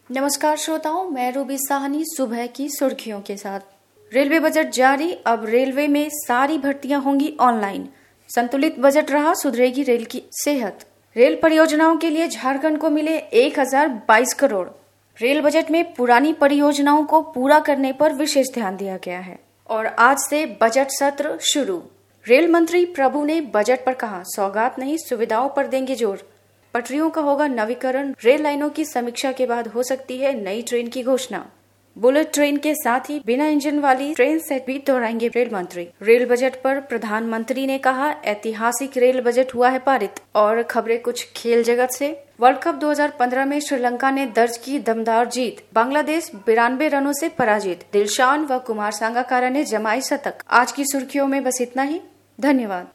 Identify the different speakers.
Speaker 1: नमस्कार श्रोताओं, मैं रूबी साहनी सुबह की सुर्खियों के साथ। रेलवे बजट जारी, अब रेलवे में सारी भर्तियां होंगी ऑनलाइन। संतुलित बजट रहा, सुधरेगी रेल की सेहत। रेल परियोजनाओं के लिए झारखंड को मिले 1022 करोड़। रेल बजट में पुरानी परियोजनाओं को पूरा करने पर विशेष ध्यान दिया गया है। और आज से बजट सत्र शुरू। रेल मंत्री प्रभु ने बजट पर कहा, सौगात नहीं सुविधाओं पर देंगे जोर। पटरियों का होगा नवीकरण, रेल लाइनों की समीक्षा के बाद हो सकती है नई ट्रेन की घोषणा। बुलेट ट्रेन के साथ ही बिना इंजन वाली ट्रेन सेट भी दोहराएंगे रेल मंत्री। रेल बजट पर प्रधानमंत्री ने कहा, ऐतिहासिक रेल बजट हुआ है पारित। और खबरें कुछ खेल जगत से। वर्ल्ड कप 2015 में श्रीलंका ने दर्ज की दमदार जीत, बांग्लादेश 92 रनों से पराजित। दिलशान व कुमार संगकारा ने जमाई शतक। आज की सुर्खियों में बस इतना ही। धन्यवाद।